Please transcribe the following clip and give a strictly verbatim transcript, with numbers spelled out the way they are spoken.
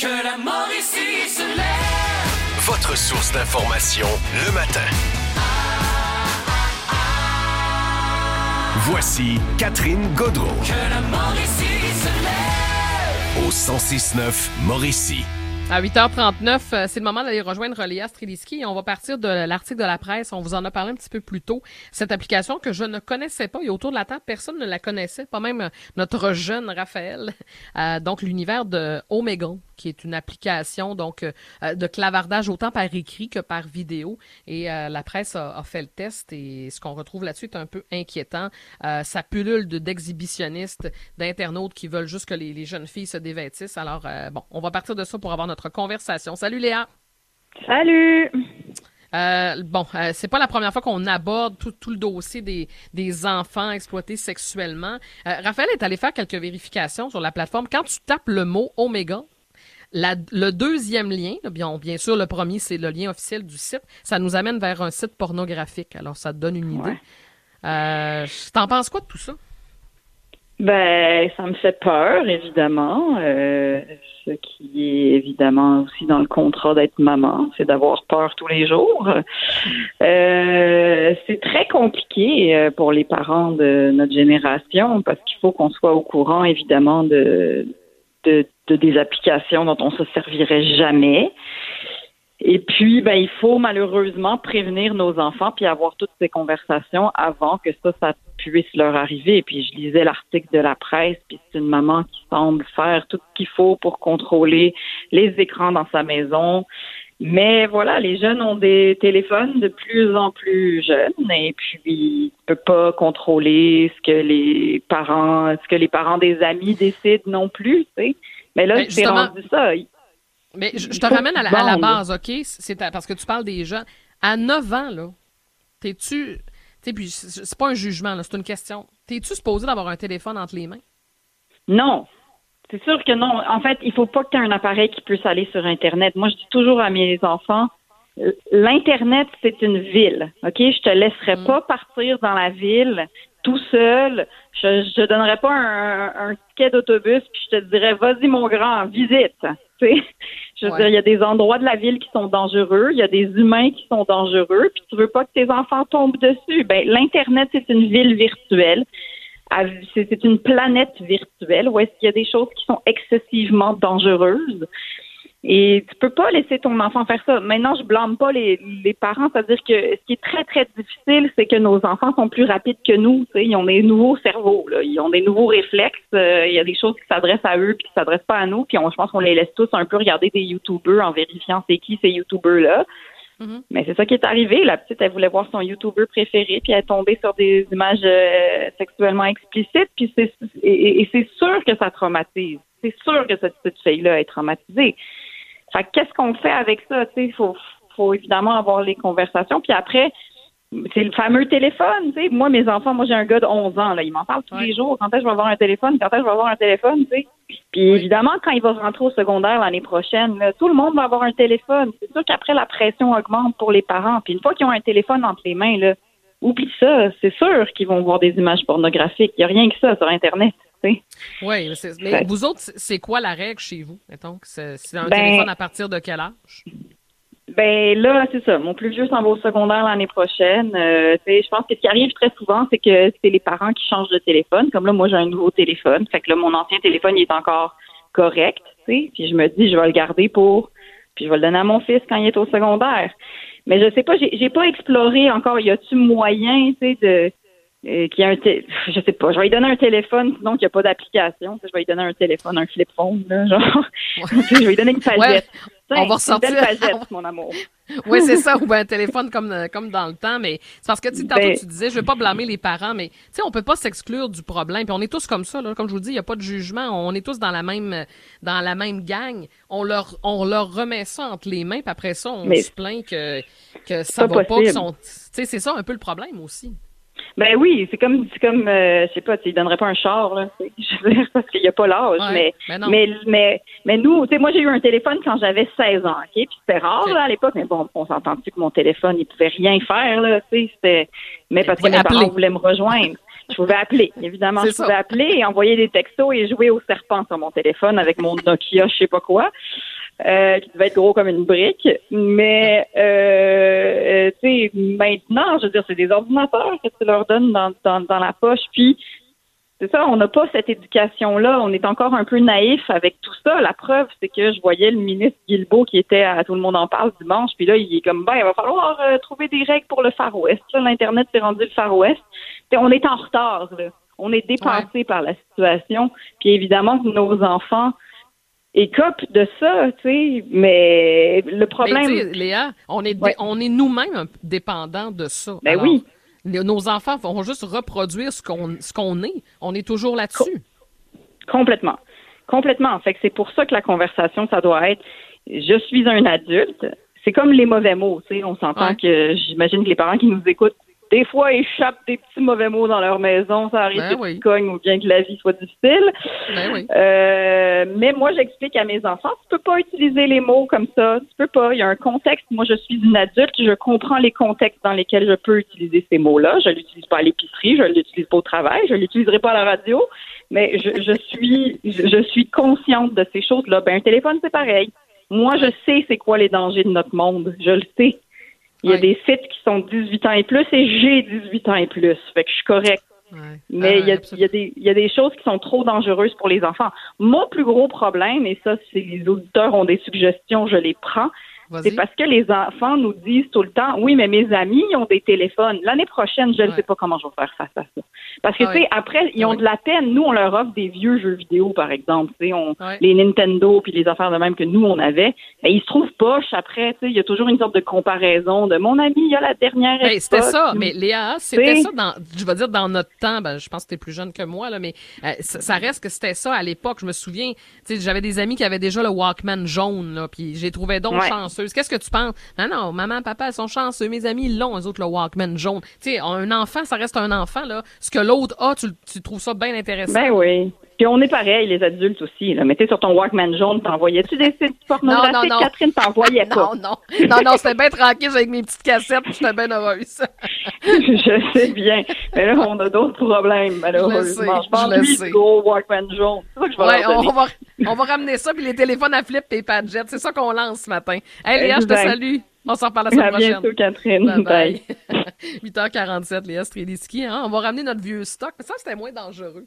Que la Mauricie se lève. Votre source d'information le matin. Voici Catherine Gaudreault. Que la Mauricie se lève. Au cent six neuf Mauricie. À huit heures trente-neuf, c'est le moment d'aller rejoindre Léa Streliski et on va partir de l'article de la presse. On vous en a parlé un petit peu plus tôt. Cette application que je ne connaissais pas, et autour de la table, personne ne la connaissait, pas même notre jeune Raphaël. Euh, donc, l'univers de Omegle, qui est une application donc euh, de clavardage autant par écrit que par vidéo. Et euh, la presse a, a fait le test et ce qu'on retrouve là-dessus est un peu inquiétant. Euh, ça pullule de, d'exhibitionnistes, d'internautes qui veulent juste que les, les jeunes filles se dévêtissent. Alors, euh, bon, on va partir de ça pour avoir notre conversation. Salut Léa! Salut! Euh, bon, euh, c'est pas la première fois qu'on aborde tout, tout le dossier des, des enfants exploités sexuellement. Euh, Raphaël est allé faire quelques vérifications sur la plateforme. Quand tu tapes le mot Omegle, La, le deuxième lien, là, bien, bien sûr, le premier, c'est le lien officiel du site. Ça nous amène vers un site pornographique. Alors, ça te donne une idée. Ouais. Euh, t'en penses quoi de tout ça? Ben, ça me fait peur, évidemment. Euh, ce qui est évidemment aussi dans le contrat d'être maman, c'est d'avoir peur tous les jours. Euh, c'est très compliqué pour les parents de notre génération parce qu'il faut qu'on soit au courant, évidemment, de De, de des applications dont on se servirait jamais. Et puis, ben, il faut malheureusement prévenir nos enfants puis avoir toutes ces conversations avant que ça, ça puisse leur arriver. Et puis, je lisais l'article de la presse, puis c'est une maman qui semble faire tout ce qu'il faut pour contrôler les écrans dans sa maison. Mais voilà, les jeunes ont des téléphones de plus en plus jeunes et puis tu peux pas contrôler ce que les parents, ce que les parents des amis décident non plus, tu sais. Mais là, c'est rendu ça. Mais je, je te ramène à la, à la base, OK? C'est à, parce que tu parles des jeunes. À neuf ans, là, t'es-tu... Tu sais, puis c'est pas un jugement, là, c'est une question. T'es-tu supposé d'avoir un téléphone entre les mains? Non. C'est sûr que non. En fait, il faut pas que tu aies un appareil qui puisse aller sur Internet. Moi, je dis toujours à mes enfants, l'Internet, c'est une ville, OK? Je te laisserai mm. pas partir dans la ville tout seul. Je je te donnerai pas un, un ticket d'autobus puis je te dirais, vas-y, mon grand, visite. Tu sais? Je veux ouais. dire, il y a des endroits de la ville qui sont dangereux, il y a des humains qui sont dangereux, puis tu veux pas que tes enfants tombent dessus. Ben, l'Internet, c'est une ville virtuelle. C'est une planète virtuelle où est-ce qu'il y a des choses qui sont excessivement dangereuses et tu peux pas laisser ton enfant faire ça. Maintenant, je blâme pas les, les parents, c'est-à-dire que ce qui est très, très difficile, c'est que nos enfants sont plus rapides que nous. Tu sais, ils ont des nouveaux cerveaux, là. Ils ont des nouveaux réflexes. Euh, il y a des choses qui s'adressent à eux puis qui s'adressent pas à nous. Puis on, je pense qu'on les laisse tous un peu regarder des YouTubers en vérifiant c'est qui ces YouTubers-là. Mm-hmm. Mais c'est ça qui est arrivé. La petite, elle voulait voir son YouTuber préféré, puis elle est tombée sur des images euh, sexuellement explicites, puis c'est et, et c'est sûr que ça traumatise. C'est sûr que cette petite fille-là est traumatisée. Fait que qu'est-ce qu'on fait avec ça? Tu sais, il faut, faut évidemment avoir les conversations. Puis après, c'est le fameux téléphone. Tu sais, moi, mes enfants, moi j'ai un gars de onze ans, là, il m'en parle tous ouais. les jours. Quand est-ce que je vais avoir un téléphone? Quand est-ce que je vais avoir un téléphone? Tu sais? Puis oui. évidemment, quand il va rentrer au secondaire l'année prochaine, là, tout le monde va avoir un téléphone. C'est sûr qu'après, la pression augmente pour les parents. Puis une fois qu'ils ont un téléphone entre les mains, là, oublie ça. C'est sûr qu'ils vont voir des images pornographiques. Il n'y a rien que ça sur Internet. Oui, mais, mais vous autres, c'est quoi la règle chez vous? Mettons, c'est, c'est un ben, téléphone à partir de quel âge? Ben là, c'est ça. Mon plus vieux s'en va au secondaire l'année prochaine. Euh, je pense que ce qui arrive très souvent, c'est que c'est les parents qui changent de téléphone. Comme là, moi, j'ai un nouveau téléphone. Fait que là, mon ancien téléphone, il est encore correct. T'sais. Puis je me dis, je vais le garder pour... Puis je vais le donner à mon fils quand il est au secondaire. Mais je sais pas, j'ai, j'ai pas exploré encore. Y a-tu moyen, tu sais, de... Euh, qui a un té- je sais pas, je vais lui donner un téléphone sinon qu'il n'y a pas d'application, je vais lui donner un téléphone, un flip phone là, genre je vais lui donner une palette. Ouais, on va ressortir une belle palette, mon amour. Oui, c'est ça, ou bien un téléphone comme comme dans le temps, mais c'est parce que tu sais, tantôt ben... tu disais, je veux pas blâmer les parents, mais tu sais, on peut pas s'exclure du problème, puis on est tous comme ça là, comme je vous dis, il y a pas de jugement, on est tous dans la même dans la même gang, on leur on leur remet ça entre les mains, puis après ça on mais... se plaint que que ça va pas, qu'ils sont, tu sais, c'est ça un peu le problème aussi. Ben oui, c'est comme, c'est comme, euh, je sais pas, tu lui donnerais pas un char, là, je veux dire, parce qu'il y a pas l'âge, ouais, mais, ben mais, mais, mais nous, tu sais, moi, j'ai eu un téléphone quand j'avais seize ans, ok, puis c'était rare, okay. là, à l'époque, mais bon, on s'entend-tu que mon téléphone, il pouvait rien faire, là, tu sais, c'était, mais parce que mes parents voulaient me rejoindre. Je pouvais appeler, évidemment, c'est je pouvais ça. appeler et envoyer des textos et jouer au serpent sur mon téléphone avec mon Nokia, je sais pas quoi. euh, qui devait être gros comme une brique. Mais, euh, euh, tu sais, maintenant, je veux dire, c'est des ordinateurs que tu leur donnes dans, dans, dans la poche. Puis, c'est ça, on n'a pas cette éducation-là. On est encore un peu naïf avec tout ça. La preuve, c'est que je voyais le ministre Guilbeault qui était à Tout le monde en parle dimanche. Puis là, il est comme, ben, il va falloir euh, trouver des règles pour le Far West. Là, l'Internet s'est rendu le Far West. T'sais, on est en retard, là. On est dépassé ouais. par la situation. Puis évidemment, nos enfants écopent de ça, tu sais. Mais le problème... Mais Léa, on est, ouais. on est nous-mêmes dépendants de ça. Ben Alors, oui. Nos enfants vont juste reproduire ce qu'on ce qu'on est. On est toujours là-dessus. Complètement. Complètement. Fait que c'est pour ça que la conversation, ça doit être je suis un adulte. C'est comme les mauvais mots, tu sais. On s'entend ouais. que j'imagine que les parents qui nous écoutent, des fois, échappent des petits mauvais mots dans leur maison. Ça arrive ben que oui. tu cognes ou bien que la vie soit difficile. Ben oui. euh, mais moi, j'explique à mes enfants, tu peux pas utiliser les mots comme ça. Tu peux pas. Il y a un contexte. Moi, je suis une adulte. Je comprends les contextes dans lesquels je peux utiliser ces mots-là. Je l'utilise pas à l'épicerie. Je l'utilise pas au travail. Je l'utiliserai pas à la radio. Mais je, je suis, je, je suis consciente de ces choses-là. Ben, un téléphone, c'est pareil. Moi, je sais c'est quoi les dangers de notre monde. Je le sais. Il y a ouais. des sites qui sont dix-huit ans et plus et j'ai dix-huit ans et plus. Fait que je suis correcte. Ouais. Mais il ah, y, y, y, y a des choses qui sont trop dangereuses pour les enfants. Mon plus gros problème, et ça, c'est les auditeurs ont des suggestions, je les prends, Vas-y. C'est parce que les enfants nous disent tout le temps, oui, mais mes amis ont des téléphones. L'année prochaine, je ne ouais. sais pas comment je vais faire face à ça. Parce que, ah, tu sais, oui. après, ils ont oui. de la peine. Nous, on leur offre des vieux jeux vidéo, par exemple. Tu sais, on, ouais. les Nintendo puis les affaires de même que nous, on avait. Mais ils se trouvent poches après. Tu sais, il y a toujours une sorte de comparaison de mon ami, il y a la dernière hey, C'était ça. Mais Léa, c'était ça dans, je vais dire, dans notre temps. Ben, je pense que tu es plus jeune que moi, là, mais euh, ça, ça reste que c'était ça à l'époque. Je me souviens, tu sais, j'avais des amis qui avaient déjà le Walkman jaune, là, puis j'ai trouvé donc ouais. chanceuse. Qu'est-ce que tu penses? Non, non, maman, papa, ils sont chanceux. Mes amis, ils l'ont, eux autres, le Walkman jaune. Tu sais, un enfant, ça reste un enfant, là. Ce que l'autre a, tu, tu trouves ça bien intéressant. Ben oui. Puis on est pareil, les adultes aussi. Là. Mais tu sais, sur ton Walkman jaune, t'envoyais-tu des sites pornographiques? Non, non, non. Catherine, t'envoyais pas. Non, non. Non, non, c'était bien tranquille avec mes petites cassettes, puis j'étais bien heureuse. Je sais bien. Mais là, on a d'autres problèmes, malheureusement. Je, je pense lui, le gros Walkman jaune. C'est ça que je vais ouais, leur donner. On va, on va ramener ça, puis les téléphones à flip et les padgets. C'est ça qu'on lance ce matin. Hey, Léa, je te salue. On s'en reparle la semaine prochaine. À bientôt, Catherine. Bye bye. huit heures quarante-sept, Léa Streliski. Hein? On va ramener notre vieux stock. Mais ça, c'était moins dangereux.